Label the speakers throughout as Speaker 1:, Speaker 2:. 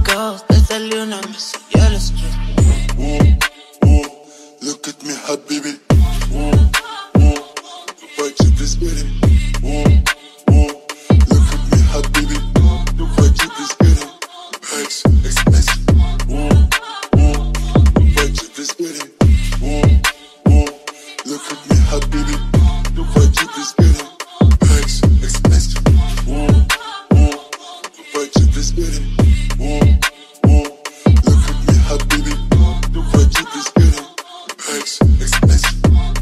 Speaker 1: girls desde Luna me seguí a la street.
Speaker 2: Look at me, habibi. Why you be spitting? Look at me, habibi. Why you be spitting? X, expensive. Why you be spitting? Look at me, habibi. Why you be spitting? X, expensive. Why you be spitting? Look at me, habibi. Why you be spitting? X, expensive.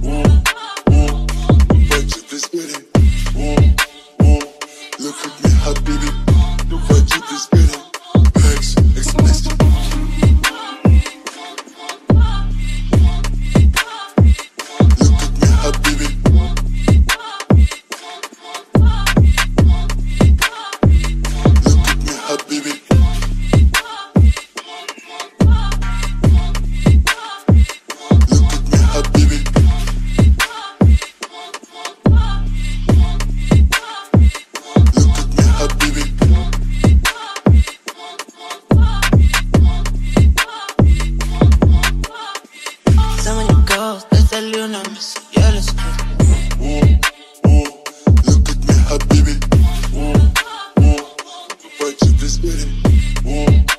Speaker 2: Why you be spitting? Look at me, habibi. Why you be spitting? X, expensive. Look at me, habibi. Look at me, habibi. Look at me, habibi. Look at me, habibi.
Speaker 1: Some of you girls desde Luna me seguí a la street.
Speaker 2: Look at me, habibi. Why you be spitting?